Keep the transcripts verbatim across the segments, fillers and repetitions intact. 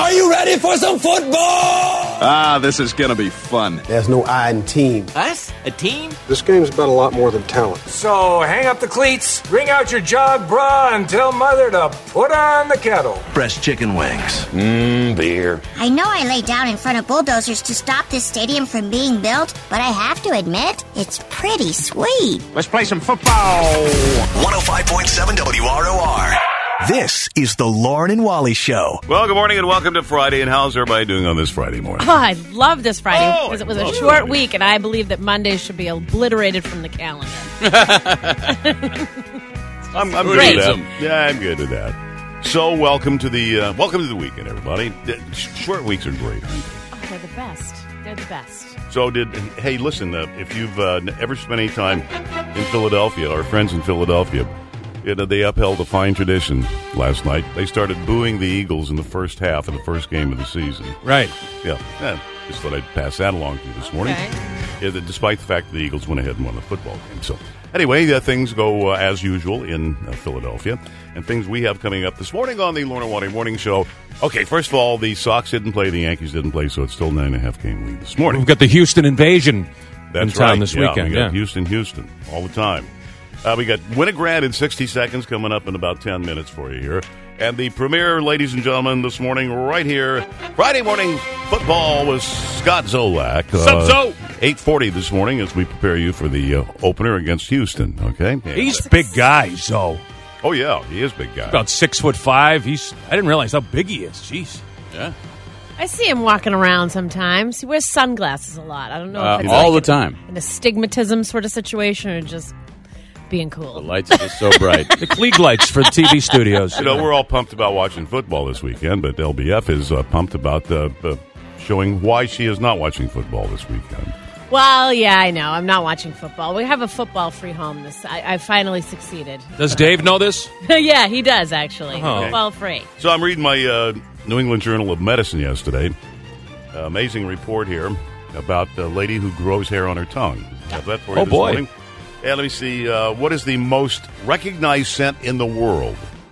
Are you ready for some football? Ah, this is going to be fun. There's no I in team. Us? A team? This game's about a lot more than talent. So hang up the cleats, bring out your jog bra, and tell Mother to put on the kettle. Fresh chicken wings. Mmm, beer. I know I lay down in front of bulldozers to stop this stadium from being built, but I have to admit, it's pretty sweet. Let's play some football. one oh five point seven W R O R. This is the Lauren and Wally Show. Well, good morning and welcome to Friday. And how's everybody doing on this Friday morning? Oh, I love this Friday Oh, because it was I a love short Friday. week, and I believe that Mondays should be obliterated from the calendar. I'm, I'm good Great. with that. Yeah, I'm good with that. So, welcome to the uh, welcome to the weekend, everybody. The sh- Short weeks are great, aren't they? Oh, they're the best. They're the best. So, did hey, listen, uh, if you've uh, ever spent any time in Philadelphia, our friends in Philadelphia, you know, they upheld a fine tradition last night. They started booing the Eagles in the first half of the first game of the season. Right. Yeah, yeah. Just thought I'd pass that along to you this morning. Okay. Yeah, that despite the fact that the Eagles went ahead and won the football game. So, anyway, uh, things go uh, as usual in uh, Philadelphia. And things we have coming up this morning on the Lorna Water Morning Show. Okay, first of all, the Sox didn't play, the Yankees didn't play, so it's still nine and a half game lead this morning. We've got the Houston invasion That's in town right. this yeah, weekend. We got Yeah. Houston, Houston, all the time. Uh, we got Win a Grand in sixty seconds coming up in about ten minutes for you here. And the premiere, ladies and gentlemen, this morning, right here, Friday morning football with Scott Zolak. Sup, Zo? eight forty this morning as we prepare you for the uh, opener against Houston, okay? And, He's uh, big guy, so oh, yeah, he is a big guy. about six foot five. He's. I didn't realize how big he is. Jeez. Yeah. I see him walking around sometimes. He wears sunglasses a lot. I don't know Uh, if it's all like the time. an astigmatism sort of situation or just being cool. The lights are just so bright. The Klieg lights for the T V studios. You know, we're all pumped about watching football this weekend, but L B F is uh, pumped about uh, uh, showing why she is not watching football this weekend. Well, yeah, I know. I'm not watching football. We have a football-free home. This I, I finally succeeded. Does Dave know this? Yeah, he does, actually. Oh. Football-free. So I'm reading my uh, New England Journal of Medicine yesterday. Uh, amazing report here about the lady who grows hair on her tongue. Have that for you Oh, this boy. morning. And let me see. Uh, what is the most recognized scent in the world?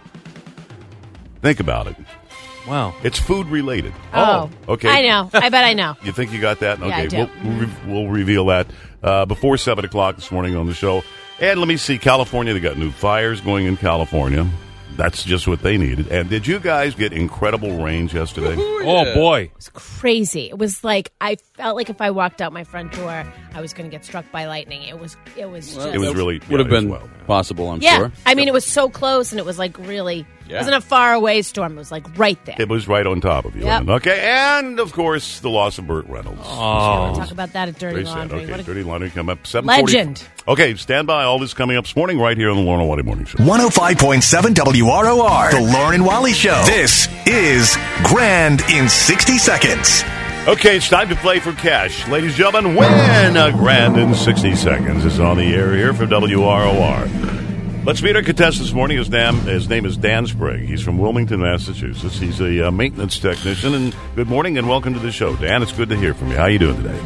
Think about it. Wow. It's food related. Oh. Okay. I know. I bet I know. You think you got that? Yeah, Okay, I do. We'll, we'll, re- we'll reveal that uh, before seven o'clock this morning on the show. And let me see, California, they got new fires going in California. That's just what they needed. And did you guys get incredible rains yesterday? Oh, boy. It was crazy. It was like I felt like if I walked out my front door, I was going to get struck by lightning. It was. It was. Well, just, It was really Would have yeah, it been was well. possible, I'm Yeah, sure. I mean, it was so close, and it was like really. Yeah. It wasn't a far away storm. It was like right there. It was right on top of you. Yep. Okay, and of course, the loss of Burt Reynolds. We'll Oh. talk about that at Dirty Very sad. Laundry. Okay, What a Dirty Laundry come up seven forty. legend. Okay, stand by. All this coming up this morning right here on the Lauren and Wally Morning Show. one oh five point seven W R O R. The Lauren and Wally Show. This is Grand in sixty seconds. Okay, it's time to play for cash. Ladies and gentlemen, win a grand in sixty seconds. It's on the air here for W R O R. Let's meet our contestant this morning. His, name, his name is Dan Sprague. He's from Wilmington, Massachusetts. He's a uh, maintenance technician. And good morning and welcome to the show. Dan, it's good to hear from you. How you doing today?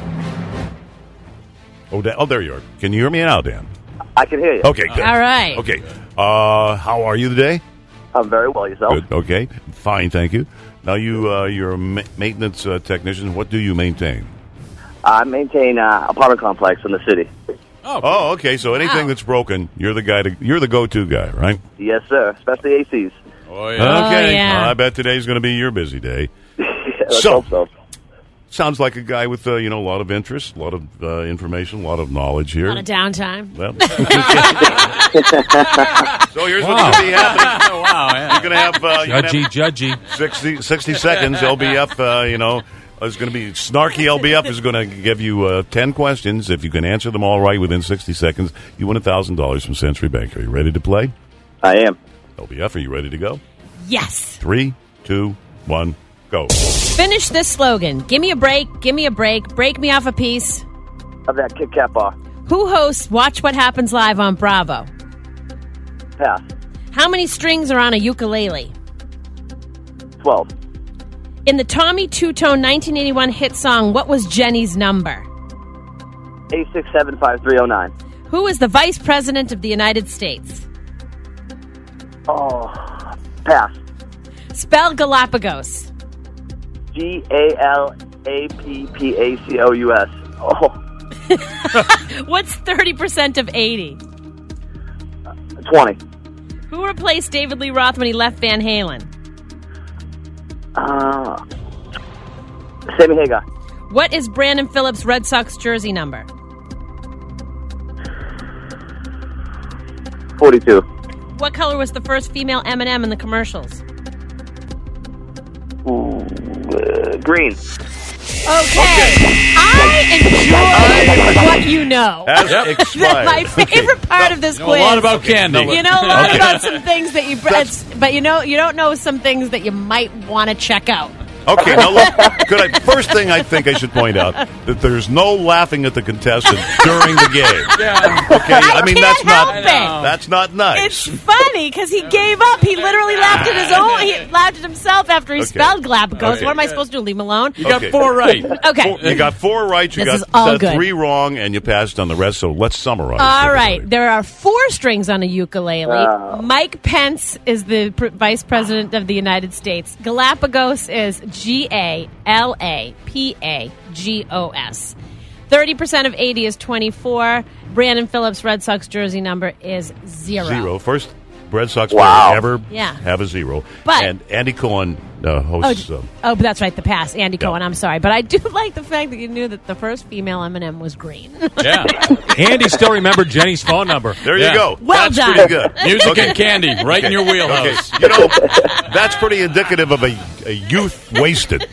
Oh, Dan, oh, there you are. Can you hear me now, Dan? I can hear you. Okay, good. All right. Okay. Uh, how are you today? I'm very well. Yourself? Good. Okay. Fine, thank you. Now, you, uh, you're a ma- maintenance uh, technician. What do you maintain? I maintain uh, apartment complex in the city. Oh, okay. So anything Wow. that's broken, you're the guy. To, you're the go-to guy, right? Yes, sir. Especially A Cs. Oh, Okay. Oh, yeah. Well, I bet today's going to be your busy day. Let's So- hope so. Sounds like a guy with uh, you know a lot of interest, a lot of uh, information, a lot of knowledge here. A lot of downtime. Well, so here's Wow. what's going to be happening. Oh, wow, yeah. You're going to have, uh, you're gonna Judgy, have judgy. sixty, sixty seconds. L B F, uh, you know, is going to be snarky. L B F is going to give you uh, ten questions. If you can answer them all right within sixty seconds, you win one thousand dollars from Century Bank. Are you ready to play? I am. L B F, are you ready to go? Yes. Three, two, one, go. Finish this slogan. Give me a break. Give me a break. Break me off a piece. Of that Kit Kat bar. Who hosts Watch What Happens Live on Bravo? Pass. How many strings are on a ukulele? twelve. In the Tommy Two-Tone nineteen eighty-one hit song, what was Jenny's number? eight six seven five three oh nine. Who is the Vice President of the United States? Oh, pass. Spell Galapagos. G A L A P P A C O U S. Oh. What's thirty percent of eighty? twenty. Who replaced David Lee Roth when he left Van Halen? Uh, Sammy Hagar. What is Brandon Phillips' Red Sox jersey number? forty-two. What color was the first female M and M in the commercials? Ooh, uh, green. Okay. I enjoy what you know. Has expired. My favorite Okay. part of this You know quiz. a lot about candy. You know a lot Okay. about some things that you, it's, but you know you don't know some things that you might want to check out. Okay, now look, could I, first thing I think I should point out that there's no laughing at the contestant during the game. Yeah. Okay, I, I mean can't that's help not it. that's not nice. It's funny because he gave up. He literally laughed at his own. He laughed at himself after he Okay. spelled Galapagos. Okay. What am I supposed to do? Leave him alone? You got Okay. four right. Okay. Four, you got four right. You This got is all uh, good. three wrong, and you passed on the rest. So let's summarize. All right. everybody. There are four strings on a ukulele. Oh. Mike Pence is the pr- Vice President of the United States. Galapagos is G A L A P A G O S. thirty percent of eighty is twenty-four. Brandon Phillips' Red Sox jersey number is zero. Zero. First Red Sox Wow. player ever Yeah. have a zero. But- and Andy Cohen uh, Oh, hosts. d- um, oh, but that's right. The pass, Andy Yeah. Cohen. I'm sorry, but I do like the fact that you knew that the first female M and M was green. Yeah. Andy still remembered Jenny's phone number. there Yeah. you go. Well That's done. pretty good. Music Okay. and candy, right in your Okay, wheelhouse. you know, that's pretty indicative of a, a youth wasted.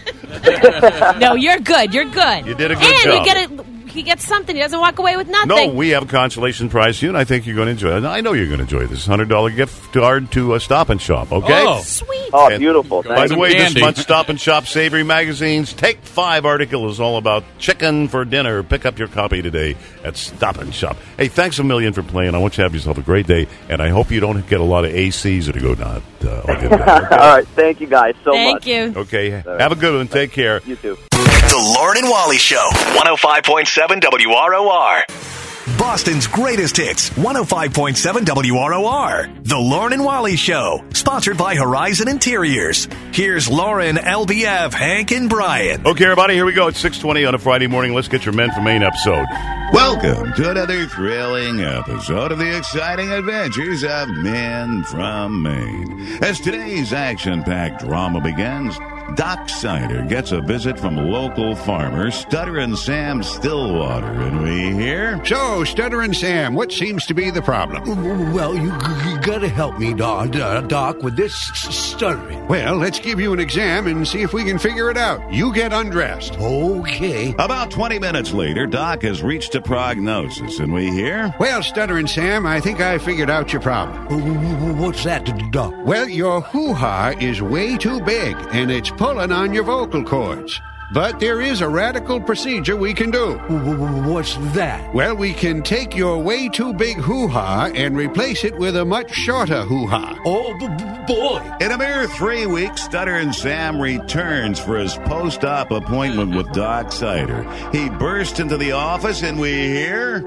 No, you're good. You're good. You did a good and job. you get it. He gets something. He doesn't walk away with nothing. No, we have a consolation prize for you, and I think you're going to enjoy it. I know you're going to enjoy this one hundred dollars gift card to a Stop and Shop, okay? Oh. Sweet. Oh, And beautiful. By Thank the you. way, Candy. this month's Stop and Shop Savory Magazine's Take Five article is all about chicken for dinner. Pick up your copy today at Stop and Shop. Hey, thanks a million for playing. I want you to have yourself a great day, and I hope you don't get a lot of A Cs that go not. Uh, I'll get that, okay? All right. Thank you guys so Thank much. you. Okay, have a good one. Take care. You too. The Lauren and Wally Show. one oh five point seven W R O R. Boston's greatest hits. one oh five point seven W R O R. The Lauren and Wally Show. Sponsored by Horizon Interiors. Here's Lauren, L B F, Hank, and Brian. Okay, everybody, here we go. It's six twenty on a Friday morning. Let's get your Men from Maine episode. Welcome to another thrilling episode of the exciting adventures of Men from Maine. As today's action-packed drama begins, Doc Sider gets a visit from local farmer Stutter and Sam Stillwater, and we hear... So, Stutter and Sam, what seems to be the problem? Well, you, you gotta help me, Doc, Doc, with this s- stuttering. Well, let's give you an exam and see if we can figure it out. You get undressed. Okay. About twenty minutes later, Doc has reached a prognosis, and we hear... Well, Stutter and Sam, I think I figured out your problem. What's that, Doc? Well, your hoo-ha is way too big, and it's pulling on your vocal cords. But there is a radical procedure we can do. What's that? Well, we can take your way too big hoo-ha and replace it with a much shorter hoo-ha. Oh, b- b- boy. In a mere three weeks, Stutter and Sam returns for his post-op appointment with Doc Sider. He bursts into the office, and we hear...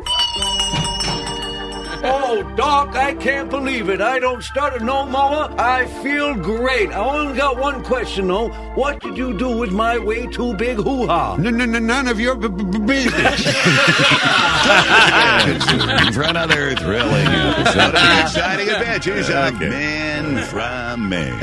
Oh, Doc, I can't believe it. I don't stutter no more. I feel great. I only got one question, though. What did you do with my way too big hoo-ha? No, no, no, none of your b- b- business. for another thrilling episode of the exciting adventures of Men from Maine.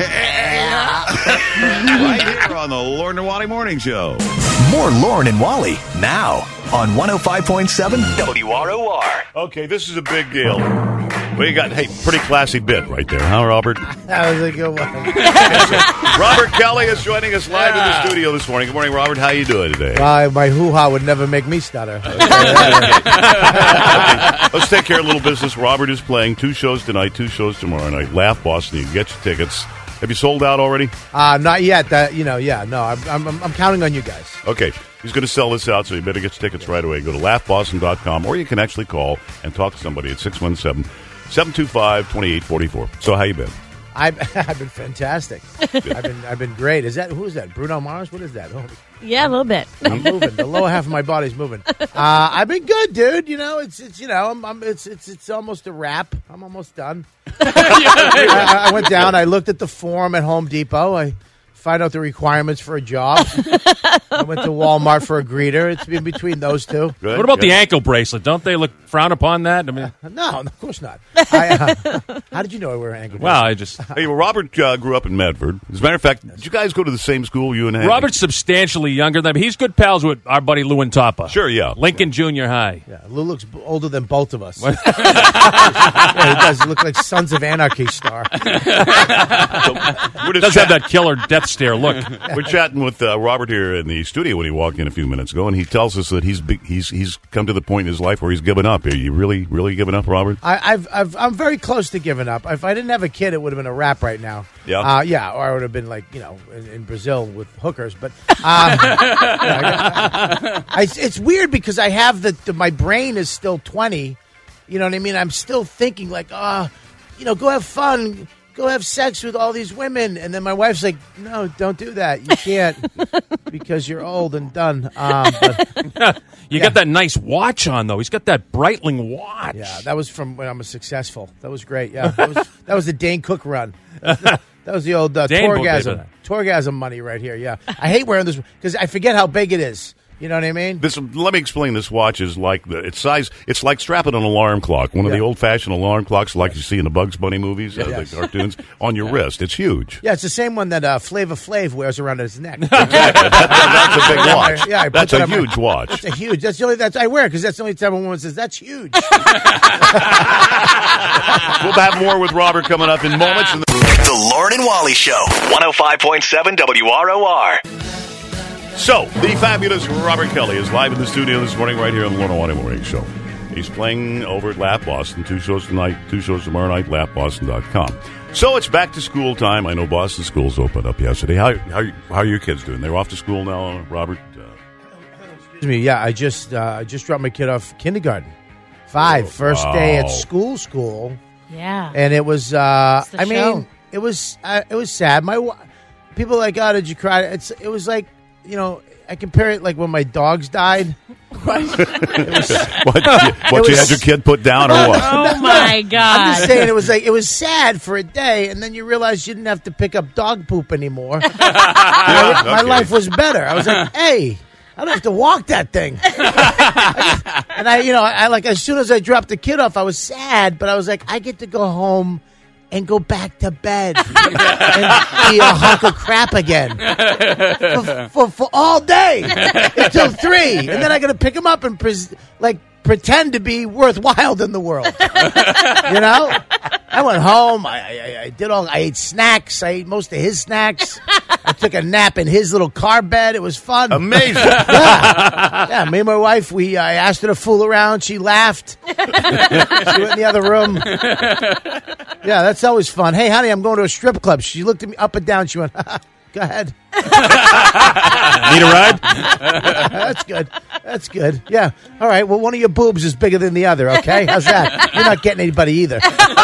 Right here on the Lauren and Wally Morning Show. More Lauren and Wally now on one oh five point seven W R O R. Okay, this is a big deal. We got, hey, pretty classy bit right there, huh, Robert? That was a good one. Robert Kelly is joining us live in the studio this morning. Good morning, Robert. How you doing today? Uh, my hoo-ha would never make me stutter. Okay, let's take care of a little business. Robert is playing two shows tonight, two shows tomorrow night. Laugh Boston. You can get your tickets. Have you sold out already? Uh, not yet. That you know, yeah, no. I'm, I'm, I'm counting on you guys. Okay, he's going to sell this out, so you better get your tickets right away. Go to laugh boston dot com, or you can actually call and talk to somebody at six one seven, seven two five, two eight four four. So how you been? I've, I've been fantastic. I've been I've been great. Is that who is that? Bruno Mars? What is that? Oh, Yeah, a little bit. I'm moving. The lower half of my body's moving. Uh, I've been good, dude. You know, it's it's you know, I'm, I'm it's it's it's almost a wrap. I'm almost done. I, I went down. I looked at the form at Home Depot. I find out the requirements for a job. I went to Walmart for a greeter. It's in between those two. Good, what about good. the ankle bracelet? Don't they look frown upon that? I mean, uh, no, of course not. I, uh, how did you know I wear an ankle bracelet? Well, I just. Hey, well, Robert uh, grew up in Medford. As a matter of fact, did you guys go to the same school, you and Hank? Robert's substantially younger than him. He's good pals with our buddy Lou and Tapa. Sure, yeah. Lincoln Junior High. Yeah, Lou looks older than both of us. Yeah, he does look like Sons of Anarchy star. So, we're does chat- have that killer death stare look. We're chatting with uh, Robert here in the studio when he walked in a few minutes ago, and he tells us that he's be- he's he's come to the point in his life where he's given up. Are you really really giving up, Robert? I, I've, I've I'm very close to giving up. If I didn't have a kid, it would have been a rap right now. Yeah, uh, yeah, or I would have been like you know in, in Brazil with hookers. But um, you know, I, I, it's weird because I have the, the my brain is still twenty. You know what I mean? I'm still thinking like, ah, oh, you know, go have fun. Go have sex with all these women. And then my wife's like, no, don't do that. You can't because you're old and done. Um, but, you yeah. got that nice watch on, though. He's got that Breitling watch. Yeah, that was from when I was successful. That was great. Yeah, that was, that was the Dane Cook run. That was the, that was the old uh, Torgasm. Torgasm money right here, yeah. I hate wearing this because I forget how big it is. You know what I mean? This, let me explain. This watch is like the its size. It's like strapping an alarm clock, one of yeah. the old-fashioned alarm clocks, like you see in the Bugs Bunny movies, uh, yes. the cartoons, on your yeah. wrist. It's huge. Yeah, it's the same one that uh, Flava Flav wears around his neck. Exactly. that, that's a big watch. Yeah, I that's that a huge my, watch. That's a huge. That's the only that's I wear because that's the only time a woman says that's huge. We'll have more with Robert coming up in moments. The Lauren and Wally Show, one oh five point seven W R O R. So, the fabulous Robert Kelly is live in the studio this morning right here on the Lauren and Wally Morning Show. He's playing over at Laugh Boston, two shows tonight, two shows tomorrow night, laugh boston dot com. So it's back to school time. I know Boston schools opened up yesterday. How how, how are your kids doing? They're off to school now, Robert? Uh, Excuse me, yeah, I just uh, I just dropped my kid off kindergarten. Five, oh, first wow. day at school, school. Yeah. And it was, uh, I show. mean, it was uh, it was sad. My people are like, oh, did you cry? It's It was like, you know, I compare it like when my dogs died. Right. Was, what you, what, you was, had your kid put down or what? Oh, my God. I'm just saying it was like, it was sad for a day, and then you realize you didn't have to pick up dog poop anymore. Yeah, my, my okay. life was better. I was like, hey, I don't have to walk that thing. I just, and I, you know, I like as soon as I dropped the kid off, I was sad, but I was like, I get to go home and go back to bed and be a hunk of crap again for, for, for all day until three, and then I got to pick him up and pres- like pretend to be worthwhile in the world. You know, I went home. I, I, I did all. I ate snacks. I ate most of his snacks. I took a nap in his little car bed. It was fun. Amazing. Yeah, yeah. Me and my wife. We. I asked her to fool around. She laughed. She went in the other room. Yeah, that's always fun. Hey, honey, I'm going to a strip club. She looked at me up and down. She went, go ahead. Need a ride? That's good. That's good. Yeah. All right. Well, one of your boobs is bigger than the other, okay? How's that? You're not getting anybody either.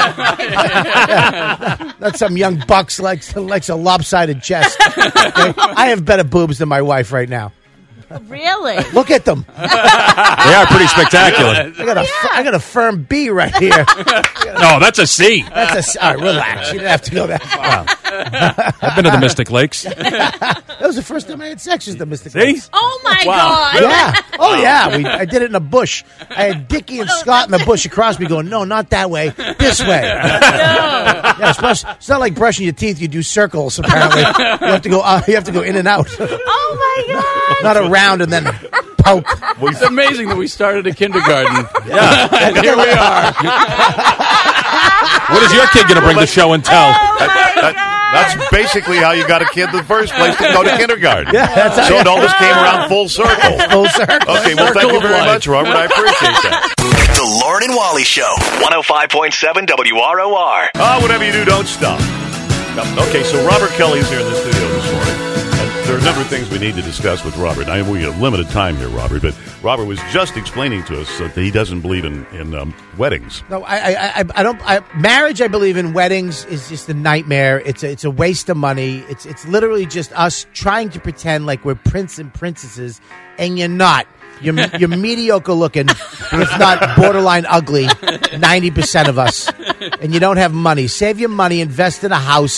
Yeah. Not some young bucks likes, likes a lopsided chest. Okay? I have better boobs than my wife right now. Really? Look at them. They are pretty spectacular. I got a, yeah. I got a firm B right here. No, that's a C. That's a. All right, relax. You didn't have to go that far. I've been to the Mystic Lakes. That was the first time I had sex with the Mystic See? Lakes. Oh my Wow. God! Yeah. Oh yeah. We, I did it in a bush. I had Dickie and Scott in the bush across me, going, "No, not that way. This way." No. Yeah. It's, not, it's not like brushing your teeth. You do circles. Apparently, you have to go. Uh, you have to go in and out. Oh my God! Not around and then poke. Well, it's amazing that we started a kindergarten. Yeah. And here we are. What is your kid going to bring the show and tell? Oh my That- God! That's basically how you got a kid in the first place to go to kindergarten. Yeah, that's how so you- it all just came around full circle. Full circle. Okay, well, thank you very much, Robert. I appreciate that. The Lauren and Wally Show, one oh five point seven W R O R. Ah, whatever you do, don't stop. Okay, so Robert Kelly's here in the studio this morning. And there are a number of things we need to discuss with Robert. I know we have limited time here, Robert, but Robert was just explaining to us that he doesn't believe in, in um, weddings. No, I, I, I, I don't. I, marriage, I believe in. Weddings is just a nightmare. It's a, it's a waste of money. It's, it's literally just us trying to pretend like we're prince and princesses, and you're not. You're, you're mediocre looking, if not borderline ugly. Ninety percent of us, and you don't have money. Save your money. Invest in a house. Buy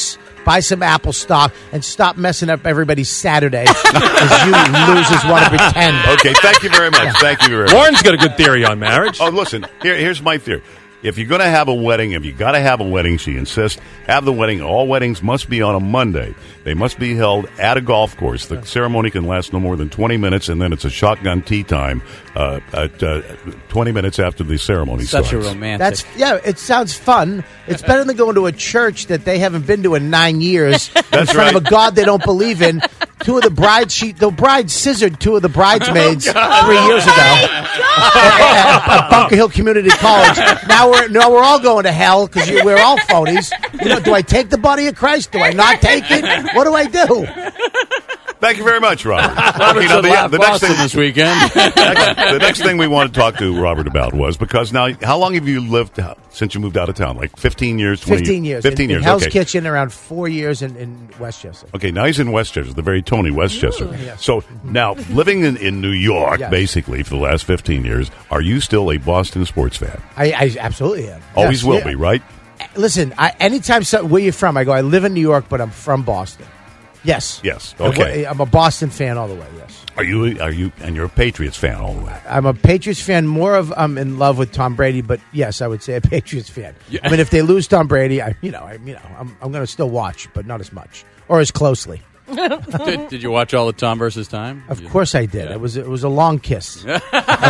buy some Apple stock, and stop messing up everybody's Saturday as you losers want to pretend. Okay, thank you very much. Yeah. Thank you very much. Warren's got a good theory on marriage. Oh, listen, here, here's my theory. If you're going to have a wedding, if you got to have a wedding, she insists, have the wedding. All weddings must be on a Monday. They must be held at a golf course. The ceremony can last no more than twenty minutes, and then it's a shotgun tea time uh, at uh, twenty minutes after the ceremony Such starts. a romantic. That's yeah. It sounds fun. It's better than going to a church that they haven't been to in nine years in That's front right. of a God they don't believe in. Two of the brides, she the bride scissored two of the bridesmaids Oh, three years ago at, at Bunker Hill Community College. Now we're now we're all going to hell because we're all phonies. You know, do I take the body of Christ? Do I not take it? What do I do? Thank you very much, Robert. Robert Okay, now should the, laugh the next Boston thing this weekend. next, the next thing we want to talk to Robert about was because now, how long have you lived out, since you moved out of town? Like fifteen years, twenty Fifteen years. fifteen in, years. In Hell's okay. Kitchen, around four years in, in Westchester. Okay, now he's in Westchester, the very Tony Westchester. Ooh, yes. So now, living in, in New York, Yes. basically, for the last fifteen years, are you still a Boston sports fan? I, I absolutely am. Always Yes, will yeah. be, right? Listen, I, anytime some, where you from, I go, I live in New York, but I'm from Boston. Yes. Yes. I- Okay. I'm a Boston fan all the way, yes. Are you? Are you? And you're a Patriots fan all the way. I'm a Patriots fan. More of I'm in love with Tom Brady, but yes, I would say a Patriots fan. Yeah. I mean, if they lose Tom Brady, I you know, I you know, I'm I'm going to still watch, but not as much or as closely. did, did you watch all the Tom versus Time? Of You- course, I did. Yeah. It was it was a long kiss. Listen,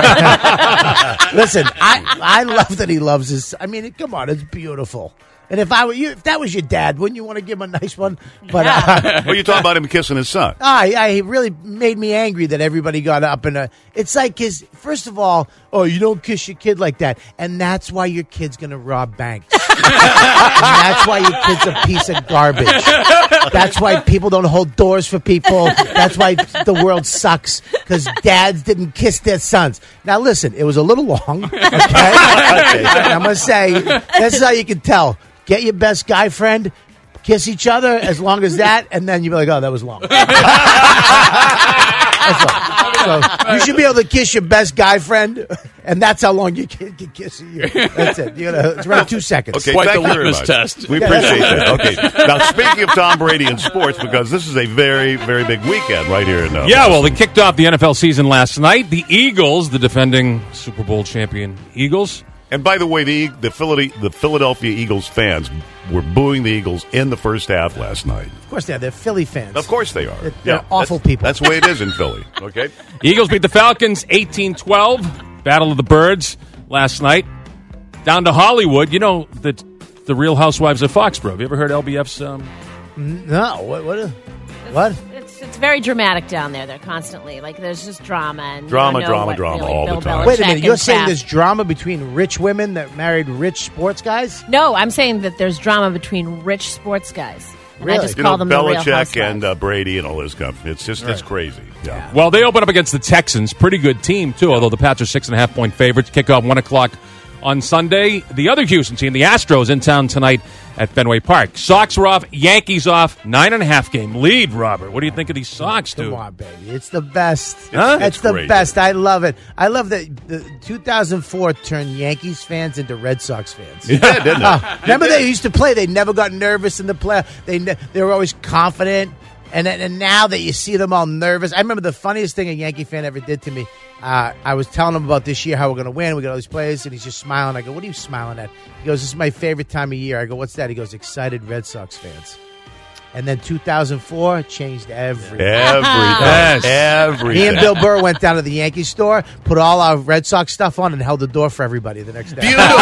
I I love that he loves his. I mean, come on, it's beautiful. And if I were you, if that was your dad, wouldn't you want to give him a nice one? But uh, Well, you talking about him kissing his son? I, I it really made me angry that everybody got up and uh, it's like his. First of all, oh, you don't kiss your kid like that, and that's why your kid's gonna rob banks. And that's why your kid's a piece of garbage. That's why people don't hold doors for people. That's why the world sucks because dads didn't kiss their sons. Now listen, it was a little long. Okay, okay. I'm gonna say this is how you can tell. Get your best guy friend, kiss each other as long as that, and then you'll be like, oh, that was long. That's all. So you should be able to kiss your best guy friend, and that's how long you can, can kiss you. That's it. You gotta, it's around two seconds. Okay, Quite thank the you very litmus much. test. We appreciate that. Okay, now speaking of Tom Brady and sports, because this is a very, very big weekend right here in uh, Yeah, well, they kicked off the N F L season last night. The Eagles, the defending Super Bowl champion Eagles. And by the way, the the Philly, the Philadelphia Eagles fans were booing the Eagles in the first half last night. Of course they are. They're Philly fans. Of course they are. They're, they're awful that's, people. That's the way it is in Philly. Okay. Eagles beat the Falcons eighteen twelve. Battle of the Birds last night. Down to Hollywood. You know, the, the Real Housewives of Foxborough. Have you ever heard L B F's... Um, No. What? What? What? It's it's very dramatic down there. They're constantly like there's just drama and you Drama, don't know drama, what drama really all the Bill time. Belichick Wait a minute. and You're saying Kraft- there's drama between rich women that married rich sports guys? No, I'm saying that there's drama between rich sports guys. And I Really? just You call know, them the Real Belichick Housewives. and uh, Brady and all this stuff. It's just, it's crazy. Yeah. well, they open up against the Texans. Pretty good team, too, although the Pats are six and a half point favorites. Kick off one o'clock on Sunday. The other Houston team, the Astros, in town tonight at Fenway Park. Sox are off, Yankees off, nine and a half game lead, Robert. What do you think of these Sox, dude? Come on, baby. It's the best. Huh? It's, It's the great. best. I love it. I love that the two thousand four turned Yankees fans into Red Sox fans. It did, didn't it? Uh, remember they used to play. They never got nervous in the play. They ne- they were always confident. And then, and now that you see them all nervous, I remember the funniest thing a Yankee fan ever did to me. Uh, I was telling him about this year how we're going to win. We got all these players, and he's just smiling. I go, "What are you smiling at?" He goes, "This is my favorite time of year." I go, "What's that?" He goes, "Excited Red Sox fans." And then two thousand four changed everything. Everything. Yes. Everything. Me and Bill Burr went down to the Yankee store, put all our Red Sox stuff on, and held the door for everybody the next day. Beautiful.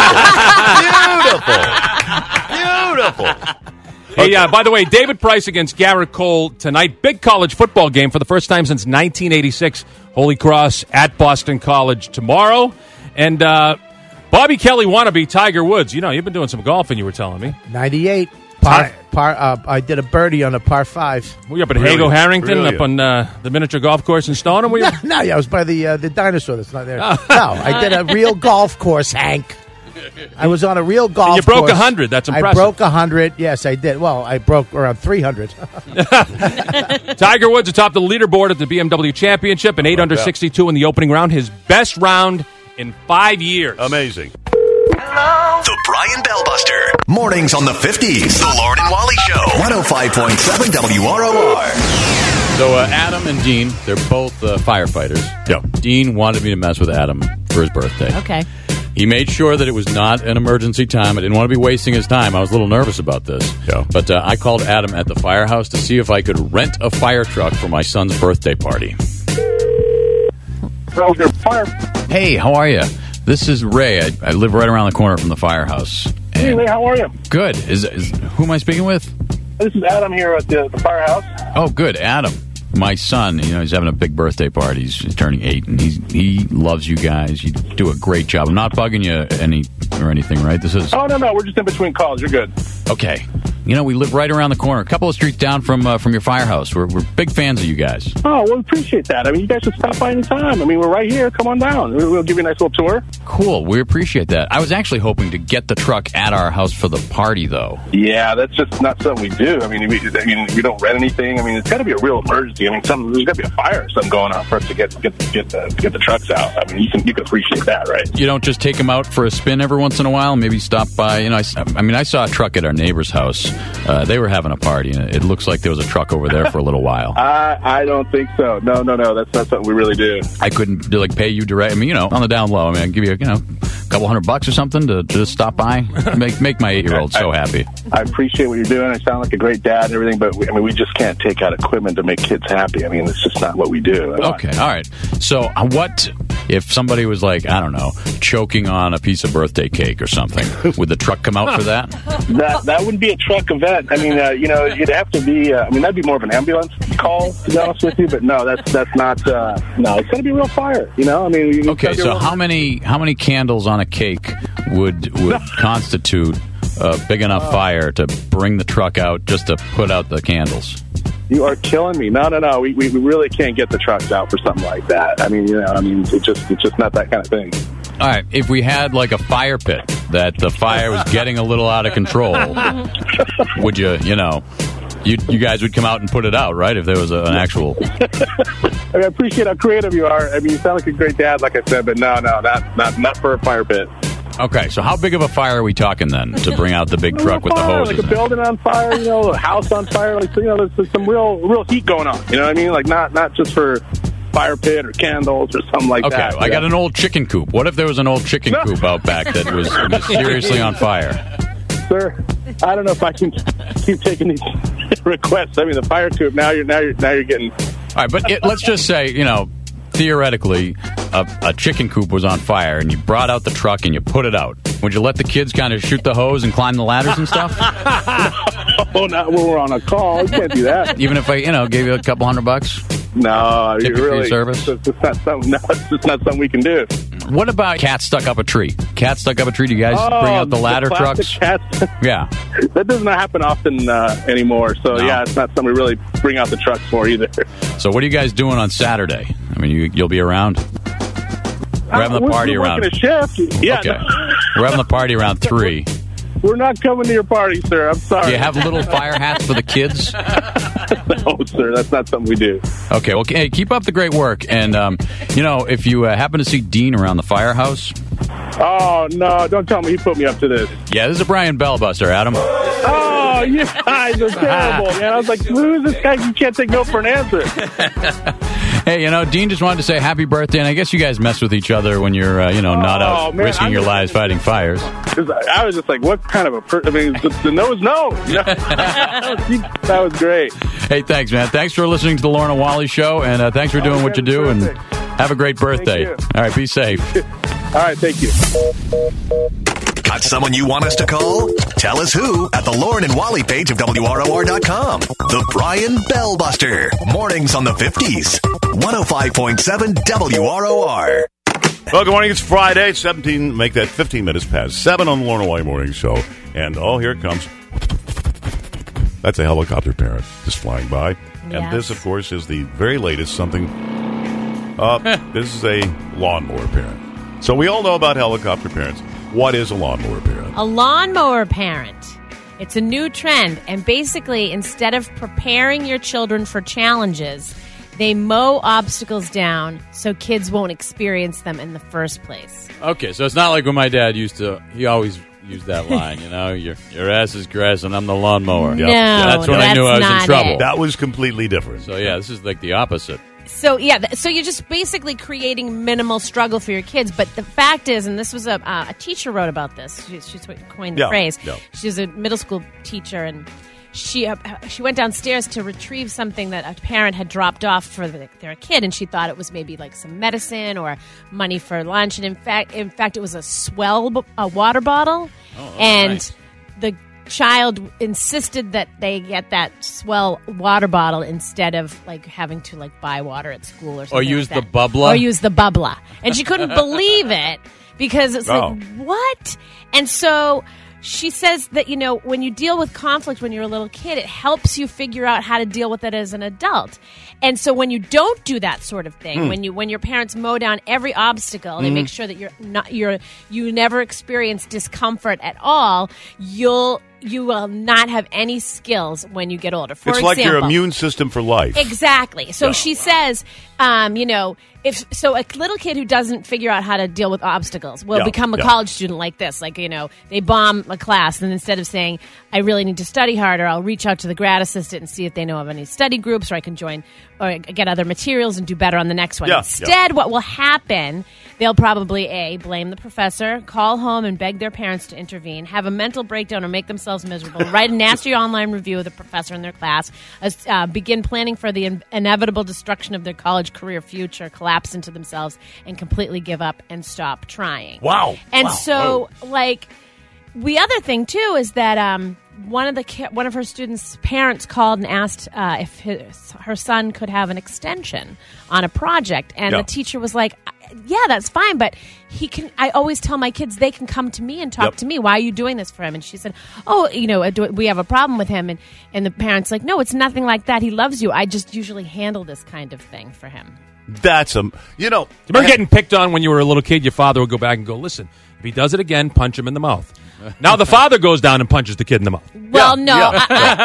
Beautiful. Beautiful. Hey, uh, by the way, David Price against Garrett Cole tonight. Big college football game for the first time since nineteen eighty-six. Holy Cross at Boston College tomorrow. And uh, Bobby Kelly wannabe Tiger Woods. You know, you've been doing some golfing, you were telling me. ninety-eight. Par, Ti- par, uh, I did a birdie on a par five. Were you up at Brilliant. Hago Harrington, Brilliant. up on uh, the miniature golf course in Stoneham? Were you? No, no, yeah, I was by the uh, the dinosaur that's not there. No, I did a real golf course, Hank. I was on a real golf you broke course. one hundred. That's I impressive. broke one hundred. Yes, I did. Well, I broke around three hundred. Tiger Woods atop the leaderboard at the B M W Championship, an eight under that? sixty-two in the opening round. His best round in five years. Amazing. Hello, The Brian Bell Buster. Mornings on the fifties. The Lauren and Wally Show. one oh five point seven W R O R. So uh, Adam and Dean, they're both uh, firefighters. Yeah. Dean wanted me to mess with Adam for his birthday. Okay. He made sure that it was not an emergency time. I didn't want to be wasting his time. I was a little nervous about this. Yeah. But uh, I called Adam at the firehouse to see if I could rent a fire truck for my son's birthday party. Hey, how are you? This is Ray. I, I live right around the corner from the firehouse. Hey, Ray, how are you? Good. Is, is who am I speaking with? This is Adam here at the, the firehouse. Oh, good, Adam. My son, you know, he's having a big birthday party. He's, he's turning eight, and he's, he loves you guys. You do a great job. I'm not bugging you any or anything, right? This is Oh, no, no. We're just in between calls. You're good. okay. You know, we live right around the corner, a couple of streets down from uh, from your firehouse. We're we're big fans of you guys. Oh, well, appreciate that. I mean, you guys should stop by any time. I mean, we're right here. Come on down. We'll we'll give you a nice little tour. Cool. We appreciate that. I was actually hoping to get the truck at our house for the party, though. Yeah, that's just not something we do. I mean, we, I mean, we don't rent anything. I mean, it's got to be a real emergency. I mean, some, there's got to be a fire or something going on for us to get get get the get the trucks out. I mean, you can you can appreciate that, right? You don't just take them out for a spin every once in a while, maybe stop by. You know, I, I mean, I saw a truck at our neighbor's house. Uh, they were having a party, and it looks like there was a truck over there for a little while. I I don't think so. No, no, no. That's not something we really do. I couldn't like pay you direct. I mean, you know, on the down low. I mean, I'd give you, you know, a couple hundred bucks or something to just stop by, make make my eight year old so happy. I appreciate what you're doing. I sound like a great dad and everything, but we, I mean, we just can't take out equipment to make kids happy. I mean, it's just not what we do. Okay, all right. So, uh, what if somebody was like, I don't know, choking on a piece of birthday cake or something? Would the truck come out for that? That that wouldn't be a truck event. I mean, uh, you know, you'd have to be. Uh, I mean, that'd be more of an ambulance call, to be honest with you. But no, that's that's not. Uh, no, it's going to be real fire. You know, I mean. You Okay, so how many how many candles on a cake would would constitute a big enough Oh. fire to bring the truck out just to put out the candles? You are killing me. No, no, no. We, we we really can't get the trucks out for something like that. I mean, you know, I mean, it's just it's just not that kind of thing. All right, if we had like a fire pit that the fire was getting a little out of control, would you, you know, you you guys would come out and put it out, right? If there was a, an actual. I mean, I appreciate how creative you are. I mean, you sound like a great dad, like I said, but no, no, not not not for a fire pit. Okay, so how big of a fire are we talking then to bring out the big A truck real with the fire, hoses? like a in it? building on fire, you know, a house on fire, like you know, there's, there's some real real heat going on. You know what I mean? Like not not just for fire pit or candles or something like Okay, that. I got an old chicken coop. What if there was an old chicken No. coop out back that was mysteriously on fire? Sir, I don't know if I can keep taking these requests. I mean, the fire coop. Now you're now you're now you're getting. All right, but it, let's just say, you know, theoretically, a, a chicken coop was on fire, and you brought out the truck and you put it out. Would you let the kids kind of shoot the hose and climb the ladders and stuff? Oh, not when we're on a call. You can't do that. Even if I, you know, gave you a couple hundred bucks? No, Tip you you for your really. service? It's, it's not something. No, it's just not something we can do. What about cat stuck up a tree? Cat stuck up a tree? Do you guys Oh, bring out the ladder plastic trucks? Cats. Yeah. That does not happen often uh, anymore. So No. yeah, it's not something we really bring out the trucks for either. So what are you guys doing on Saturday? I mean, you, you'll be around? We're having the Uh, party we're around. working a shift. Yeah, Okay. no, We're having the party around three. we're not coming to your party, sir. I'm sorry. Do you have little fire hats for the kids? No, sir. That's not something we do. Okay, well, hey, keep up the great work. And, um, you know, if you uh, happen to see Dean around the firehouse. Oh, no. Don't tell me he put me up to this. Yeah, this is a Brian Bellbuster, Adam. Oh, you guys are terrible, man. I was like, who is this guy? You can't take no for an answer. Hey, you know, Dean just wanted to say happy birthday, and I guess you guys mess with each other when you're, uh, you know, not Oh, out man, risking I'm your just- lives fighting fires. 'Cause I I was just like, what kind of a per- I mean, the, the no is no. no. That was great. Hey, thanks, man. Thanks for listening to the Lorna Wally Show, and uh, thanks for doing what you do, and have a great birthday. you. All right, be safe. All right, thank you. Got someone you want us to call? Tell us who at the Lauren and Wally page of W R O R dot com. The Brian Bellbuster. Mornings on the fifties. one oh five point seven W R O R. Well, good morning. It's Friday. It's seventeen. Make that fifteen minutes past seven on the Lorna Wally Morning Show. And oh, here it comes. That's a helicopter parent just flying by. And Yes. this, of course, is the very latest something. Uh, this is a lawnmower parent. So we all know about helicopter parents. What is a lawnmower parent? A lawnmower parent. It's a new trend, and basically, instead of preparing your children for challenges, they mow obstacles down so kids won't experience them in the first place. Okay, so it's not like when my dad used to, he always use that line. You know, your your ass is grass and I'm the lawnmower. No, that's when I knew I was that's in not trouble. it. That was completely different. So yeah, this is like the opposite. So yeah, th- so you're just basically creating minimal struggle for your kids. But the fact is, and this was a uh, a teacher wrote about this. She, she's what coined the Yeah, phrase. yeah. She was a middle school teacher, and she uh, she went downstairs to retrieve something that a parent had dropped off for the, their kid, and she thought it was maybe like some medicine or money for lunch. And in fact, in fact, it was a Swell b- a water bottle, Oh, and nice. the child insisted that they get that Swell water bottle instead of like having to like buy water at school or something. Or use like the that. bubbler? Or use the bubbler. And she couldn't believe it because it's Oh. like, what? And so she says that, you know, when you deal with conflict when you're a little kid, it helps you figure out how to deal with it as an adult. And so when you don't do that sort of thing, Hmm. when you when your parents mow down every obstacle, they Mhm. make sure that you're not you're you never experience discomfort at all, you'll you will not have any skills when you get older. For it's example, like your immune system for life. Exactly. So Yeah. she says, um, you know, if so, a little kid who doesn't figure out how to deal with obstacles will Yeah, become a yeah. college student like this. Like, you know, they bomb a class, and instead of saying, "I really need to study harder," I'll reach out to the grad assistant and see if they know of any study groups, or I can join or get other materials and do better on the next one. Yeah, Instead, what will happen? They'll probably a blame the professor, call home and beg their parents to intervene, have a mental breakdown or make themselves miserable, write a nasty online review of the professor in their class, uh, begin planning for the in- inevitable destruction of their college career future, collapse into themselves, and completely give up and stop trying. Wow. And Wow. so, like, the other thing too is that um, one of the ki- one of her students' parents called and asked uh, if his, her son could have an extension on a project, and Yeah. the teacher was like, "Yeah, that's fine, but he can." I always tell my kids they can come to me and talk Yep. to me. Why are you doing this for him? And she said, "Oh, you know, do we have a problem with him?" And and the parents like, "No, it's nothing like that. He loves you. I just usually handle this kind of thing for him." That's a, you know. You remember getting picked on when you were a little kid? Your father would go back and go, "Listen, if he does it again, punch him in the mouth." Now the father goes down and punches the kid in the mouth. Well, no, yeah.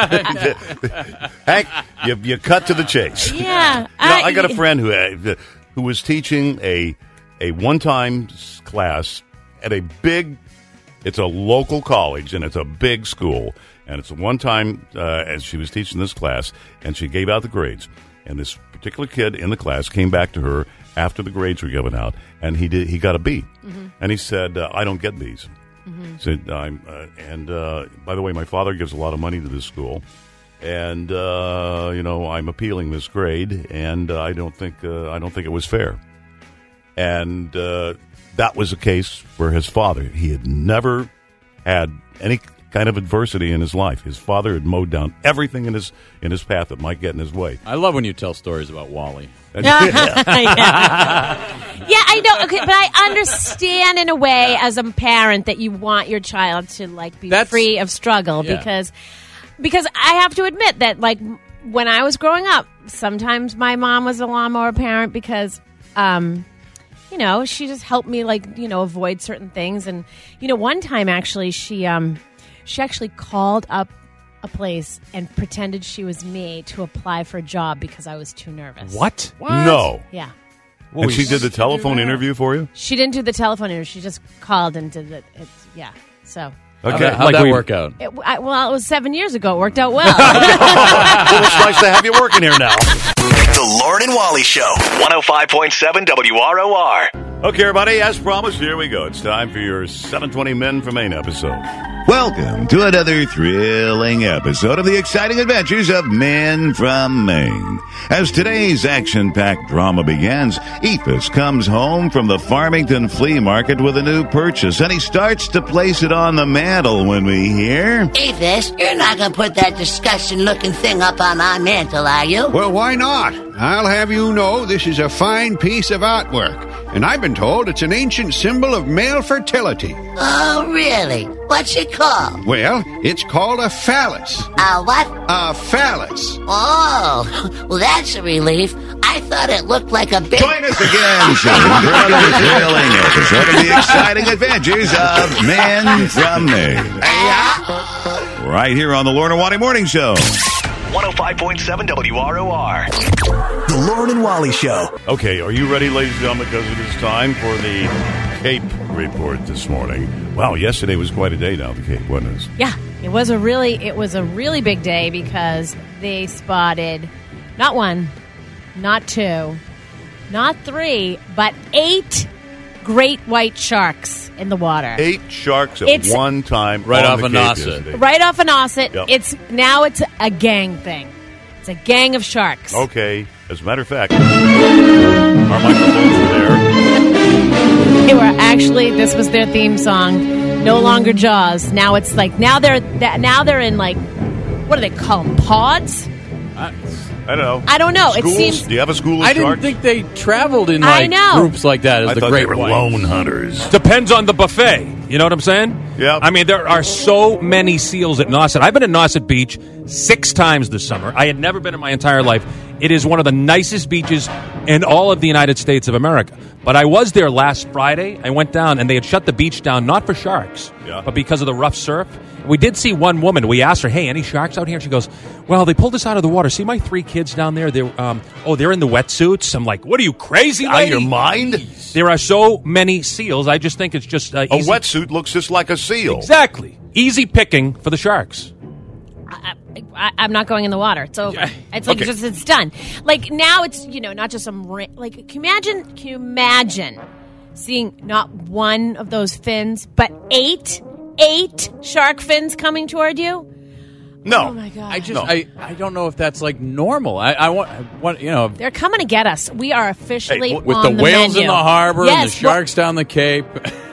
I- Hank, you, you cut to the chase. Yeah, You know, I- I got a friend who uh, who was teaching a a one time class at a big. It's a local college and it's a big school, and it's a one time uh, as she was teaching this class, and she gave out the grades, and this particular kid in the class came back to her after the grades were given out, and he did he got a B, Mhm. and he said, uh, "I don't get B's." Mhm. Said, I'm, uh, and uh, by the way, my father gives a lot of money to this school, and uh, you know I'm appealing this grade, and uh, I don't think uh, I don't think it was fair. And uh, that was a case for his father. He had never had any kind of adversity in his life. His father had mowed down everything in his in his path that might get in his way. I love when you tell stories about Wally. yeah. Yeah, I know. Okay, but I understand in a way as a parent that you want your child to like be That's- free of struggle Yeah. because because I have to admit that like when I was growing up, sometimes my mom was a lawnmower parent because um you know, she just helped me like, you know, avoid certain things. And you know, one time actually she um she actually called up a place and pretended she was me to apply for a job because I was too nervous. What? No. Yeah. And she did the telephone interview for you? She didn't do the telephone interview. She just called and did it. It's, yeah. So. Okay. How'd Like that we- work out? It, I, well, it was seven years ago. It worked out well. Well, it's nice to have you working here now. The Lauren and Wally Show, one oh five point seven W R O R. Okay, everybody, as promised, here we go. It's time for your seven twenty Men from Maine episode. Welcome to another thrilling episode of the exciting adventures of Men from Maine. As today's action-packed drama begins, Ephus comes home from the Farmington flea market with a new purchase, and he starts to place it on the mantle when we hear... Avis, you're not going to put that disgusting-looking thing up on our mantle, are you? Well, why not? I'll have you know this is a fine piece of artwork, and I've been told it's an ancient symbol of male fertility. Oh, really? What's it called? Well, it's called a phallus. A what? A phallus. Oh, well, that's a relief. I thought it looked like a big... Join us again soon for another thrilling episode of the exciting adventures of Men from Maine. Right here on the Lauren and Wally Morning Show. one oh five point seven W R O R. The Lauren and Wally Show. Okay, are you ready, ladies and gentlemen? Because it is time for the Cape report this morning. Wow, yesterday was quite a day down the Cape, wasn't it? Yeah, it was a really it was a really big day because they spotted not one, not two, not three, but eight great white sharks in the water. Eight sharks at It's- one time, Right on off the of Cape Nauset. yesterday. Right off of Nauset. Yep. It's now it's a gang thing. It's a gang of sharks. Okay, as a matter of fact, our microphones are there. They were actually this was their theme song. No longer Jaws. Now it's like now they're that now they're in like what do they call them? Pods? I don't know. I don't know. It Schools? seems- Do you have a school of I didn't sharks? think they traveled in I like know. groups like that as I the thought great they were whites. lone hunters. Depends on the buffet. You know what I'm saying? Yeah. I mean, there are so many seals at Nauset. I've been at Nauset Beach six times this summer. I had never been in my entire life. It is one of the nicest beaches in all of the United States of America. But I was there last Friday. I went down, and they had shut the beach down, not for sharks, Yeah. but because of the rough surf. We did see one woman. We asked her, hey, any sharks out here? She goes, well, they pulled us out of the water. See my three kids down there? They're, um, oh, they're in the wetsuits. I'm like, what are you, crazy Out of lady? your mind? There are so many seals. I just think it's just uh, A easy. wetsuit looks just like a seal. Exactly. Easy picking for the sharks. I, I, I'm not going in the water. It's over. It's like Okay. just it's done. Like now it's you know not just some ra- like can you imagine can you imagine seeing not one of those fins but eight eight shark fins coming toward you? No. Oh my god! I just I, I don't know if that's like normal. I, I want I want you know They're coming to get us. We are officially Hey, with on the whales menu. in the harbor yes, and the sharks down the Cape.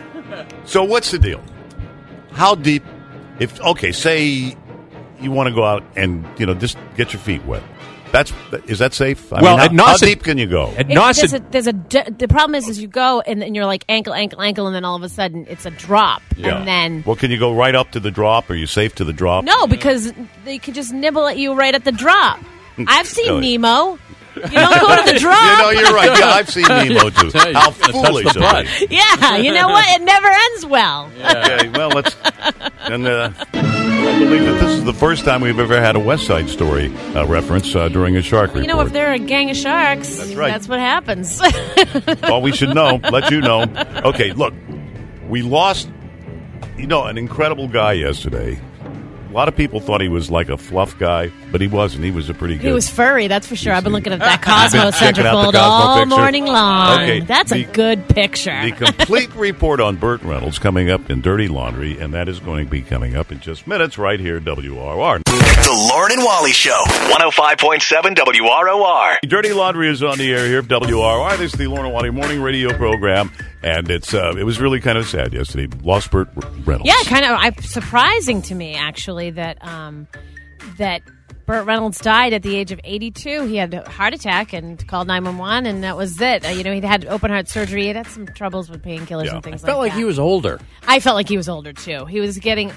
So what's the deal? How deep? If okay, say you want to go out and you know just get your feet wet. That's is that safe? I Well, mean, at how, how Nauset- deep can you go? At It- Nauset, there's a, there's a d- the problem is is you go and, and you're like ankle ankle ankle and then all of a sudden it's a drop and then well, can you go right up to the drop? Are you safe to the drop? no because they could just nibble at you right at the drop. I've seen Really? Nemo. You don't go to the drop. You know, you're right. Yeah, I've seen Nemo too. Yeah, you How just gotta touch foolish the of butt. me. Yeah, you know what? It never ends well. Okay, well, let's. And uh, I believe that this is the first time we've ever had a West Side Story uh, reference uh, during a shark You report. know, if they're a gang of sharks, That's right. that's what happens. All we should know, let you know. Okay, look, we lost, you know, an incredible guy yesterday. A lot of people thought he was like a fluff guy, but he wasn't. He was a pretty good. He was furry, that's for sure. I've been looking at that You've been Cosmo checking out centerfold the Cosmo all picture? morning long. Okay, That's the- a good picture. The complete report on Burt Reynolds coming up in Dirty Laundry, and that is going to be coming up in just minutes right here at W R O R. The Lauren and Wally Show, one oh five point seven W R O R. Dirty Laundry is on the air here at W R O R. This is the Lauren and Wally morning radio program, and it's uh, it was really kind of sad yesterday. Lost Burt Reynolds. Yeah, kind of I, surprising to me actually that um, that Burt Reynolds died at the age of eighty-two. He had a heart attack and called nine one one, and that was it. Uh, you know, he'd had open heart surgery. He had some troubles with painkillers Yeah. and things I felt like that. he was older. I felt like he was older too. He was getting.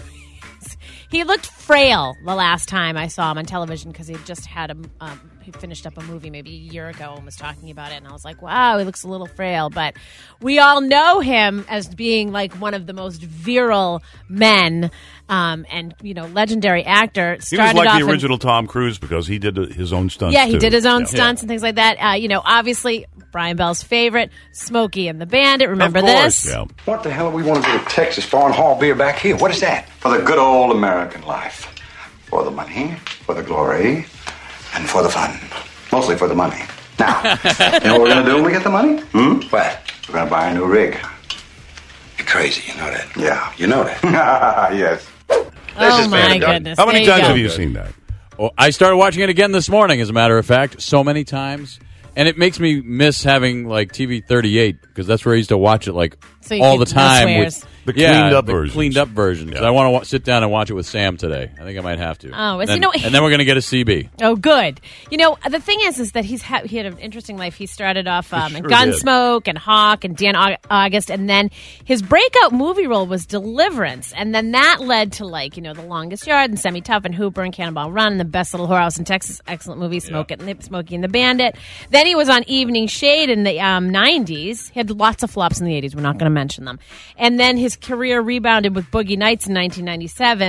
He looked frail the last time I saw him on television because he just had a. Um, he finished up a movie maybe a year ago and was talking about it, and I was like, "Wow, he looks a little frail." But we all know him as being like one of the most virile men, um, and you know, legendary actor. He was Started like off the in- original Tom Cruise because he did his own stunts. yeah, he too. did his own Yeah. stunts and things like that. Uh, you know, obviously Brian Bell's favorite, Smokey and the Bandit. Remember Of course, this? yeah. What the hell do we want to do to Texas foreign haul beer back here? What is that? For the good old American life. For the money, for the glory, and for the fun. Mostly for the money. Now, you know what we're going to do when we get the money? Hmm? What? We're going to buy a new rig. You're crazy, you know that? Yeah, you know that. Yes. Oh my goodness! How many There you times go. have you seen that? Well, I started watching it again this morning, as a matter of fact, so many times. And it makes me miss having like T V thirty-eight because that's where I used to watch it like So you all the could- no time. swears. The yeah, cleaned up the versions. Cleaned up version. 'Cause I want to wa- sit down and watch it with Sam today. I think I might have to. Oh, and you then, know- and then we're going to get a C B. Oh, good. You know, the thing is, is that he's ha- he had an interesting life. He started off um, in sure Gunsmoke and Hawk and Dan Au- August, and then his breakout movie role was Deliverance, and then that led to like you know The Longest Yard and Semi Tough and Hooper and Cannonball Run and The Best Little Whorehouse in Texas, excellent movie, Smoke It and Smokey and the Bandit. Then he was on Evening Shade in the um, nineties. He had lots of flops in the eighties. We're not going to mention them. And then his career rebounded with Boogie Nights in nineteen ninety-seven.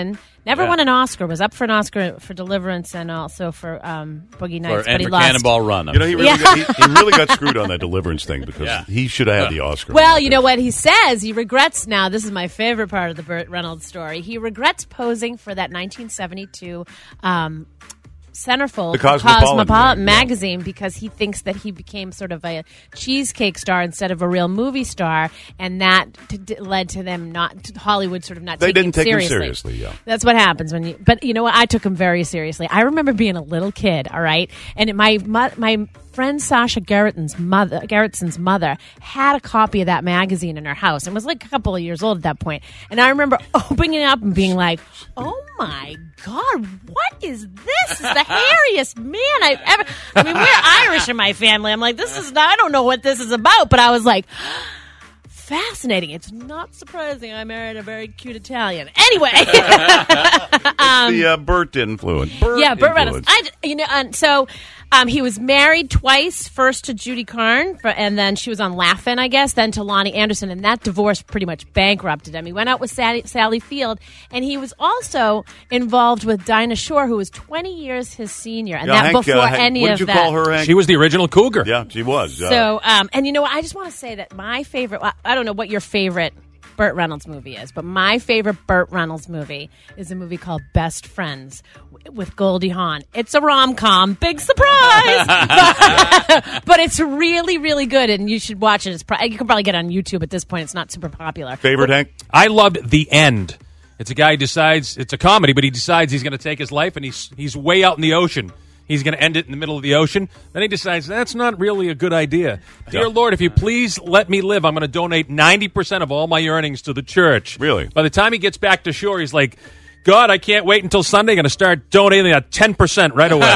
Never Yeah. won an Oscar. Was up for an Oscar for Deliverance and also for um, Boogie Nights, and but he for lost. Cannonball Run. You know, he really, Yeah. got, he, he really got screwed on that Deliverance thing because Yeah. he should have had the Oscar. Well, you know what he says? He regrets now. This is my favorite part of the Burt Reynolds story. He regrets posing for that nineteen seventy-two um, centerfold The for Cosmopolitan, Cosmopolitan yeah. magazine because he thinks that he became sort of a cheesecake star instead of a real movie star, and that t- d- led to them not to Hollywood sort of not They taking didn't take him seriously. seriously, yeah. That's what happens when you. But you know what? I took him very seriously. I remember being a little kid. All right, and it, my my. my friend Sasha Gerritsen's mother, Gerritsen's mother had a copy of that magazine in her house and was like a couple of years old at that point. And I remember opening it up and being like, "Oh my God, what is this? This is the hairiest man I've ever." I mean, we're Irish in my family. I'm like, this is not, I don't know what this is about, but I was like, fascinating. It's not surprising I married a very cute Italian. Anyway, um, the uh, Burt influence. Burt yeah, Burt influence. Reynolds. I, you know, and so um, he was married twice. First to Judy Carn, for, and then she was on Laugh-In, I guess. Then to Lonnie Anderson, and that divorce pretty much bankrupted him. He went out with Sally, Sally Field, and he was also involved with Dinah Shore, who was twenty years his senior, and Yeah, that Hank, before uh, Hank- any what of did you that. call her, Hank? She was the original Cougar. Yeah, she was. uh, So, um, and you know what? I just want to say that my favorite, well, I don't know what your favorite Burt Reynolds movie is, but my favorite Burt Reynolds movie is a movie called Best Friends w- with Goldie Hawn. It's a rom-com. Big surprise! but, but it's really, really good, and you should watch it. It's pro- you can probably get it on YouTube at this point. It's not super popular. Favorite, Hank? I loved The End. It's a guy who decides, it's a comedy, but he decides he's going to take his life, and he's he's way out in the ocean. He's going to end it in the middle of the ocean. Then he decides that's not really a good idea. Dear Lord, if you please let me live, I'm going to donate ninety percent of all my earnings to the church. Really? By the time he gets back to shore, he's like, God, I can't wait until Sunday. I'm going to start donating at ten percent right away.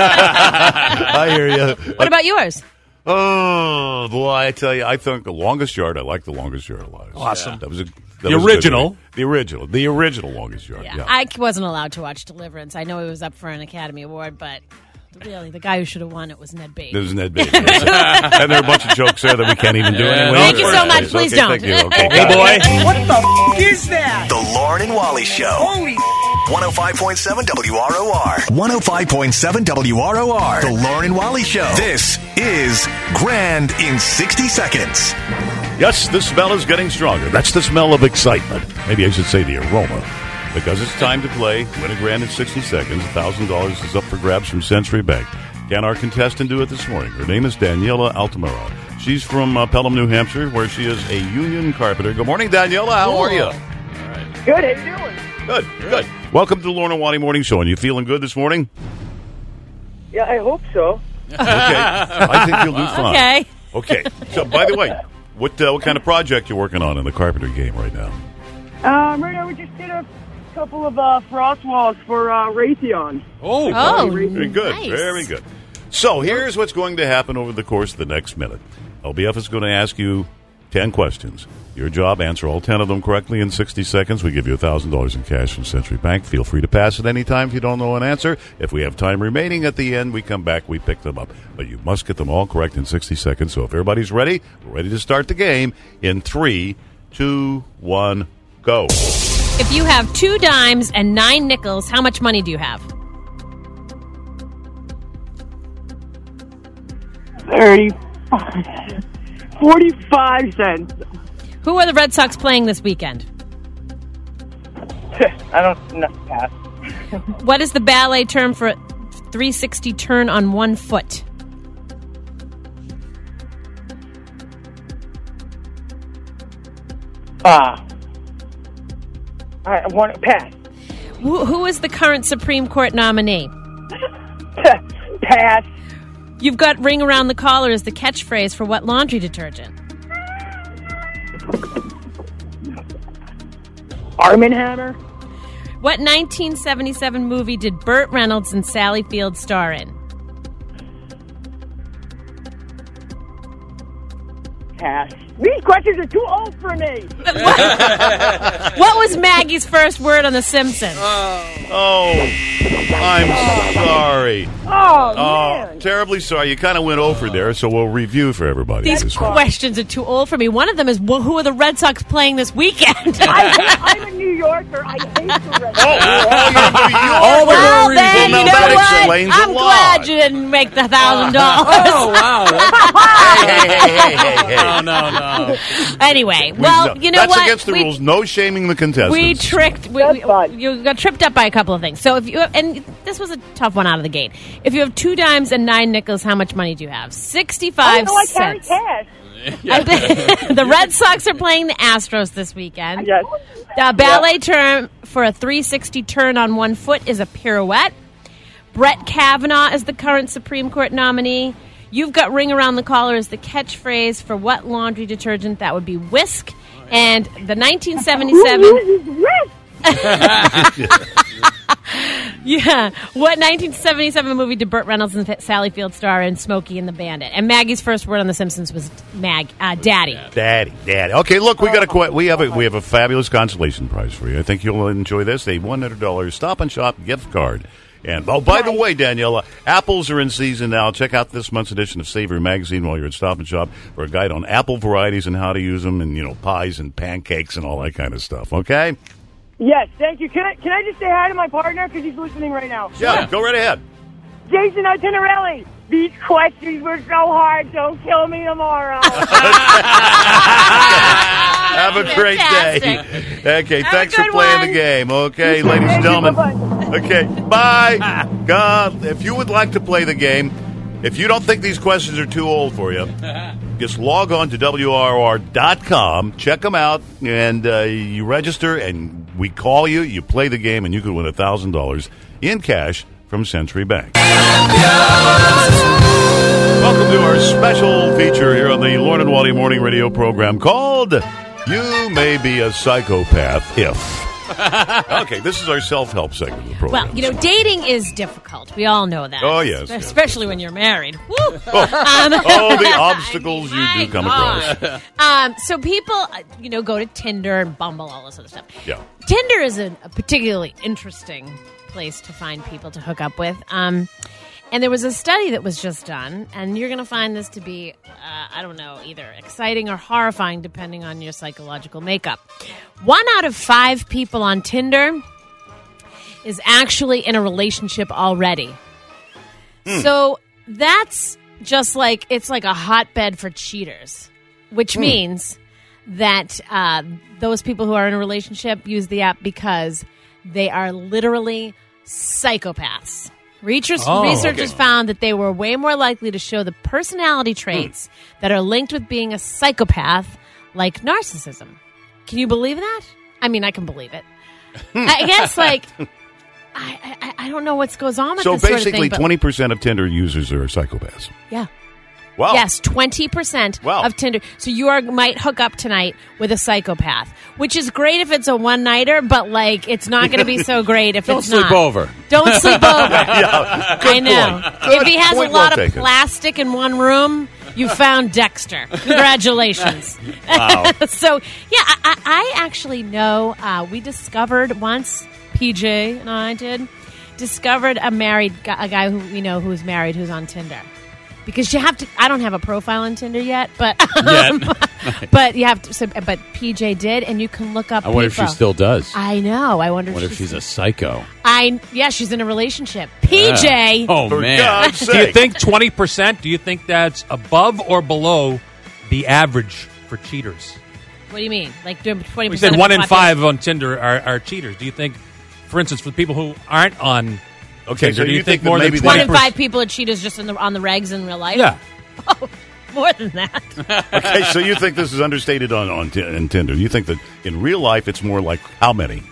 I hear you. What about yours? Oh, boy, I tell you, I think The Longest Yard, I like The Longest Yard a lot. Awesome. That was a, that The was a good original. movie. The original. The original Longest Yard, yeah. I wasn't allowed to watch Deliverance. I know it was up for an Academy Award, but really, the guy who should have won it was Ned Beatty. It was Ned Beatty. Yes. And there are a bunch of jokes there that we can't even do anyway. Thank you so much. Please okay, don't. Thank you. Okay, Hey, boy. What the f- is that? The Lauren and Wally Show. Holy one oh five point seven W R O R. one oh five point seven W R O R. The Lauren and Wally Show. This is Grand in sixty seconds. Yes, the smell is getting stronger. That's the smell of excitement. Maybe I should say the aroma. Because it's time to play. Win a grand in sixty seconds. one thousand dollars is up for grabs from Century Bank. Can our contestant do it this morning? Her name is Daniela Altamira. She's from uh, Pelham, New Hampshire, where she is a union carpenter. Good morning, Daniela. How are you? Good. How you doing? Good, good. Welcome to the Lauren and Wally Morning Show. And you feeling good this morning? Yeah, I hope so. Okay. I think you'll do fine. Okay. Okay. So, by the way, what uh, what kind of project you working on in the carpentry game right now? Um, right now we just did a couple of uh, frost walls for uh, Raytheon. Oh, Oh, very good. nice. Very good. So here's what's going to happen over the course of the next minute. L B F is going to ask you ten questions. Your job, answer all ten of them correctly in sixty seconds. We give you one thousand dollars in cash from Century Bank. Feel free to pass at any time if you don't know an answer. If we have time remaining at the end, we come back, we pick them up. But you must get them all correct in sixty seconds. So if everybody's ready, we're ready to start the game in three, two, one, go. If you have two dimes and nine nickels, how much money do you have? thirty-five. forty-five cents. Who are the Red Sox playing this weekend? I don't know. Pass. What is the ballet term for a three sixty turn on one foot? Ah. I want to pass. Who, who is the current Supreme Court nominee? Pass. You've got ring around the collar as the catchphrase for what laundry detergent? Arm and Hammer. What nineteen seventy-seven movie did Burt Reynolds and Sally Field star in? Pass. These questions are too old for me. What was Maggie's first word on The Simpsons? Oh. I'm sorry. Oh, Oh, man. terribly sorry. You kind of went over there, so we'll review for everybody. These this week. questions are too old for me. One of them is, well, who are the Red Sox playing this weekend? I, I'm a New Yorker. I hate the Red Sox. Oh, well, then, Well, you now know that what? explains a I'm lot. glad you didn't make the thousand dollars. Oh, wow. Hey, hey, hey, hey, hey. No, no, no. Anyway, We- well, no, you know that's what? against the We- rules. No shaming the contestants. We tricked. We, we, you got tripped up by a couple of things. So if you and this was a tough one out of the gate. If you have two dimes and nine nickels, how much money do you have? Sixty-five Oh, no, I carry cents. cash. I think- the Red Sox are playing the Astros this weekend. Yes. The ballet term for a three sixty turn on one foot is a pirouette. Brett Kavanaugh is the current Supreme Court nominee. You've got ring around the collar as the catchphrase for what laundry detergent? That would be Whisk. And the nineteen seventy-seven... Yeah. What nineteen seventy-seven movie did Burt Reynolds and Sally Field star in Smokey and the Bandit? And Maggie's first word on The Simpsons was Mag, uh, Daddy. Daddy, daddy. Okay, look, we got a que- we have a we have a fabulous consolation prize for you. I think you'll enjoy this. A one hundred dollars Stop and Shop gift card. And oh, by the way, Daniela, apples are in season now. Check out this month's edition of Savory Magazine while you're at Stop and Shop for a guide on apple varieties and how to use them, and you know, pies and pancakes and all that kind of stuff. Okay? Yes, thank you. Can I can I just say hi to my partner because he's listening right now? Yeah, go right ahead. Jason Itinerelli. These questions were so hard. Don't kill me tomorrow. Have a great day. Okay, Have thanks a for good playing one. the game. Okay, ladies and gentlemen. Okay, bye. God, if you would like to play the game, if you don't think these questions are too old for you, just log on to W R O R dot com, check them out, and uh, you register, and we call you, you play the game, and you could win one thousand dollars in cash from Century Bank. Welcome to our special feature here on the Lauren and Wally Morning Radio program called You May Be a Psychopath If. Okay, this is our self-help segment of the program. Well, you know, dating is difficult. We all know that. Oh, yes, yes, Especially when you're married. Woo! Oh, Um, oh, the obstacles you do come across. Um, so people, uh, you know, go to Tinder and Bumble, all this other stuff. Yeah. Tinder is a, a particularly interesting place to find people to hook up with. Um, and there was a study that was just done, and you're going to find this to be, uh, I don't know, either exciting or horrifying, depending on your psychological makeup. One out of five people on Tinder is actually in a relationship already. Hmm. So that's just like, it's like a hotbed for cheaters, which Hmm. means that uh, those people who are in a relationship use the app because they are literally psychopaths. Researchers, Oh, researchers okay. found that they were way more likely to show the personality traits that are linked with being a psychopath, like narcissism. Can you believe that? I mean, I can believe it. I guess, like, I, I, I don't know what goes on with So this sort of basically, thing, but- twenty percent of Tinder users are psychopaths. Yeah. Wow. Yes, twenty percent Wow. of Tinder. So you are might hook up tonight with a psychopath, which is great if it's a one-nighter, but, like, it's not going to be so great if Don't it's sleep not. over. Don't sleep over. Yeah, good I know. point. Good If he has point, a lot well of taken. plastic in one room, you found Dexter. Congratulations. Wow. So, yeah, I, I, I actually know uh, we discovered once, P J and I did, discovered a married guy, a guy who we know who's married who's on Tinder. Because you have to, I don't have a profile on Tinder yet, but um, but you have to. So, but P J did, and you can look up. I wonder if she people. still does. I know. I wonder, I wonder if if she's. she's a psycho. I yeah, she's in a relationship. P J. Yeah. Oh, For man. God's Do you sake. think twenty percent? Do you think that's above or below the average for cheaters? What do you mean? Like twenty percent? We said one in five on Tinder are, are cheaters. Do you think, for instance, for people who aren't on Okay, Tinder, so do you you think think that more than maybe they- One twenty in percent? five people are cheaters just in the on the regs in real life. Yeah. Oh, more than that. Okay, so you think this is understated on, on Ti- in Tinder. You think that in real life it's more like how many?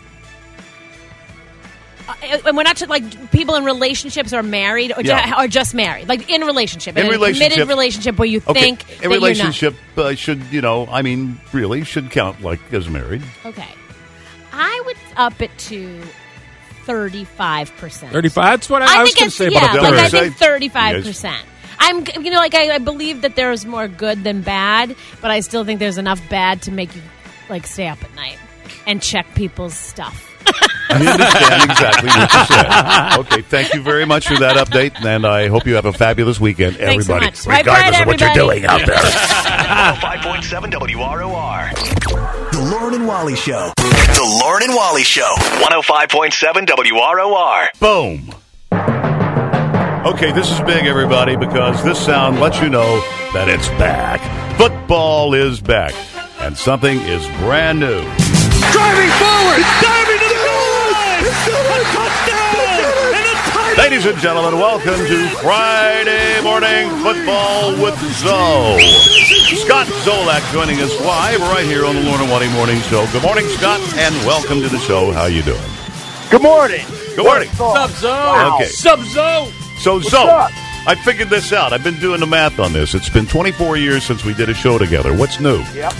Uh, and we're not just, like people in relationships or married or, Yeah. ju- or just married, like in a relationship, In in, a relationship- committed relationship where you Okay, think a that relationship uh, should, you know, I mean, really should count like as married. you're not. Okay, I would up it to thirty-five percent. thirty-five? That's what I, I I was think going to it's say yeah, about the like other. I think Say- thirty-five percent. I'm, you know, like I, I believe that there's more good than bad, but I still think there's enough bad to make you like stay up at night and check people's stuff. I understand exactly what you said. Okay, thank you very much for that update, and I hope you have a fabulous weekend, Thanks so everybody, much. Right, regardless right, of what you're everybody. doing out there. one oh five point seven W R O R. The Lauren and Wally Show. The Lauren and Wally Show. one oh five point seven W R O R. Boom. Okay, this is big, everybody, because this sound lets you know that it's back. Football is back, and something is brand new. Driving forward, diving to the goal line. A touchdown and a touchdown. Ladies and gentlemen, welcome to Friday Morning Football with Zoe. Scott Zolak joining us live right here on the Lauren and Wally Morning Show. Good morning, Scott, and welcome to the show. How you doing? Good morning. Good morning. Sup, Zoe? Wow. Okay. Sup, Zoe? So, What's Zoe, up? I figured this out. I've been doing the math on this. It's been twenty-four years since we did a show together. What's new? Yep.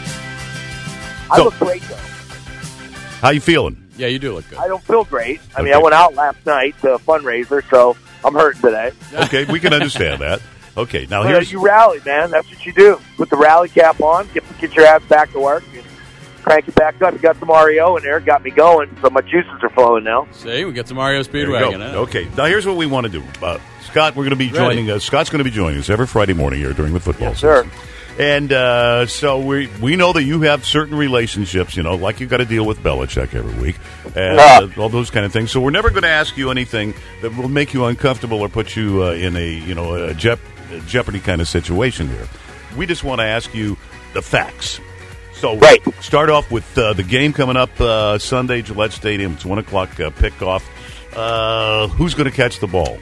I So- look great, though. How you feeling? Yeah, you do look good. I don't feel great. I mean, Okay. I went out last night to a fundraiser, so I'm hurting today. Okay, we can understand that. Okay, now Well, here's... you rally, man. That's what you do. Put the rally cap on, get get your ass back to work, and crank it back up. You got some R E O in there, got me going, so my juices are flowing now. See, we got some Mario There you Speedwagon. go. Huh? Okay, now here's what we want to do. Uh, Scott, we're going to be Ready. joining us. Scott's going to be joining us every Friday morning here during the football Yes, sir. season. And uh, so we we know that you have certain relationships, you know, like you got to deal with Belichick every week, and uh, all those kind of things. So we're never going to ask you anything that will make you uncomfortable or put you uh, in a you know a jep- a Jeopardy kind of situation here. We just want to ask you the facts. So Right. start off with uh, the game coming up uh, Sunday, Gillette Stadium. It's one o'clock uh, pickoff. Uh, who's going to catch the ball?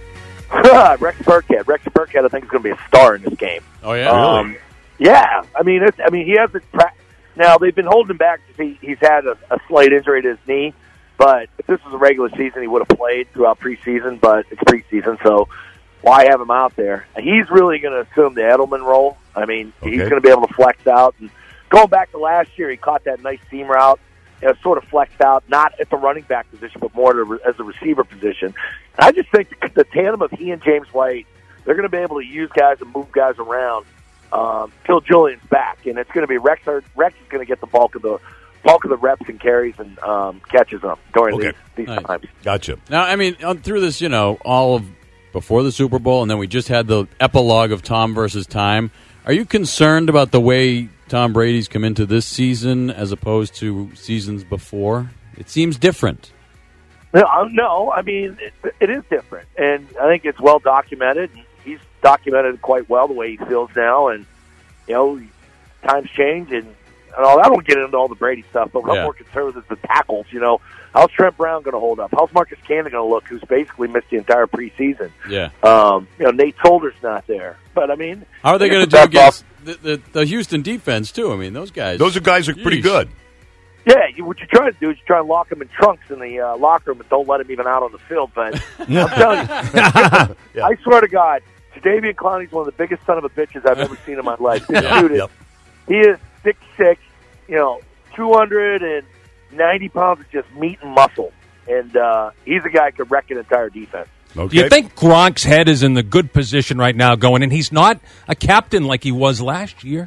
Rex Burkhead. Rex Burkhead, I think, is going to be a star in this game. Oh, yeah? Um, yeah, I mean, it's, I mean, he hasn't. Pra- now they've been holding him back because he, he's had a, a slight injury to his knee. But if this was a regular season, he would have played throughout preseason. But it's preseason, so why have him out there? He's really going to assume the Edelman role. I mean, he's Okay. going to be able to flex out. And going back to last year, he caught that nice seam route. You know, sort of flexed out, not at the running back position, but more to, as a receiver position. And I just think the tandem of he and James White, they're going to be able to use guys and move guys around um, till Julian's back, and it's going to be Rex. Rex is going to get the bulk of the bulk of the reps and carries and um, catches them during Okay. these, these Nice. times. Gotcha. Now, I mean, on, through this, you know, all of before the Super Bowl, and then we just had the epilogue of Tom versus Time. Are you concerned about the way Tom Brady's come into this season as opposed to seasons before? It seems different. No, uh, no. I mean, it, it is different, and I think it's well documented. He's documented quite well the way he feels now, and you know, times change, and, and all. I don't get into all the Brady stuff, but I'm Yeah. more concerned with the tackles. You know, how's Trent Brown going to hold up? How's Marcus Cannon going to look? Who's basically missed the entire preseason? Yeah. Um, you know, Nate Solder's not there, but I mean, How are they I going guess to do the best against the, the, the Houston defense, too? I mean, those guys. Those are guys are pretty Yeesh. good. Yeah, you, what you try to do is you try and lock him in trunks in the uh, locker room and don't let him even out on the field. But I'm telling you, Yeah. I swear to God, Jadeveon Clowney's one of the biggest son of a bitches I've ever seen in my life. This Yeah. dude is, Yep. he is six six, you know, two hundred ninety pounds of just meat and muscle. And uh, he's a guy who could wreck an entire defense. Okay. Do you think Gronk's head is in the good position right now going, and he's not a captain like he was last year?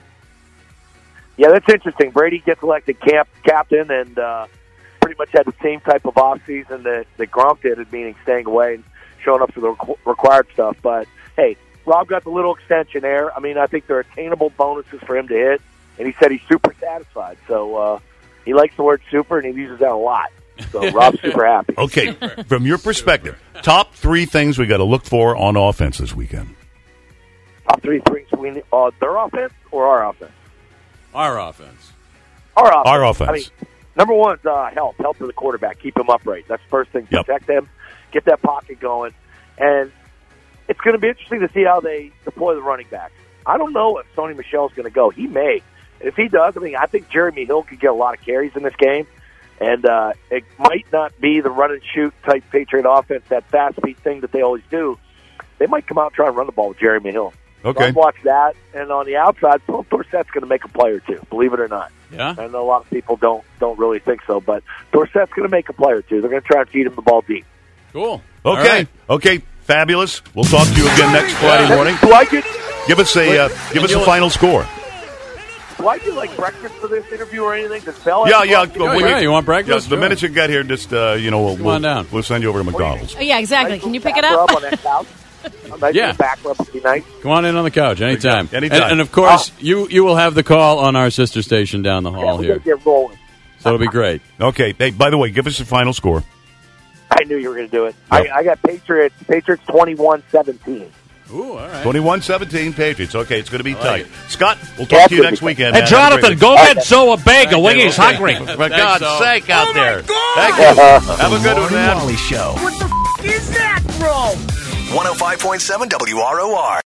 Yeah, that's interesting. Brady gets elected camp captain and uh, pretty much had the same type of offseason that, that Gronk did, meaning staying away and showing up for the requ- required stuff. But, hey, Rob got the little extension there. I mean, I think there are attainable bonuses for him to hit, and he said he's super satisfied. So uh, he likes the word super, and he uses that a lot. So Rob's super happy. Okay, from your perspective, top three things we got to look for on offense this weekend. Top three things we need, uh, their offense or our offense? Our offense. Our offense. Our offense. I mean, number one is uh, health. Health of the quarterback. Keep him upright. That's the first thing. Yep. Protect them. Get that pocket going. And it's going to be interesting to see how they deploy the running backs. I don't know if Sony Michel's going to go. He may. If he does, I mean, I think Jeremy Hill could get a lot of carries in this game. And uh, it might not be the run-and-shoot type Patriot offense, that fast-speed thing that they always do. They might come out and try and run the ball with Jeremy Hill. Okay. So I'd watch that. And on the outside, Phil Dorsett's going to make a play or two, believe it or not. Yeah. I know a lot of people don't don't really think so, but Dorsett's going to make a play or two. They're going to try and feed him the ball deep. Cool. Okay. All right. Okay. Fabulous. We'll talk to you again next Friday morning. Do I get Give us a uh, give us a you'll- final score. do I do like breakfast for this interview or anything? Does Bell Yeah, have yeah. coffee? well, Oh, we- yeah, you want breakfast? Yeah, the Sure. minute you get here, just uh, you know, we'll, Come we'll, on down. we'll send you over to McDonald's. Oh, yeah, exactly. Nice Can you little pick it back up? rub on that couch. A nice Yeah. little back rub would be nice. Come on in on the couch anytime. Anytime. And, and of course, you you will have the call on our sister station down the Yeah, hall we here. gotta get rolling. So it'll be great. Okay. Hey, by the way, give us your final score. I knew you were going to do it. Yep. I, I got Patriots. Patriots twenty-one seventeen. Ooh, all right. twenty-one seventeen Patriots. Okay, it's going to be like tight. it. Scott, we'll talk to you next weekend. Hey, man. Have a Jonathan, great go week. get Zoe a bagel. Okay, He's okay. hungry. For God's Zoe. sake out there. God! Thank you. Have a good one, Lauren and man. Wally Show. What the f*** is that, bro? one oh five point seven W R O R.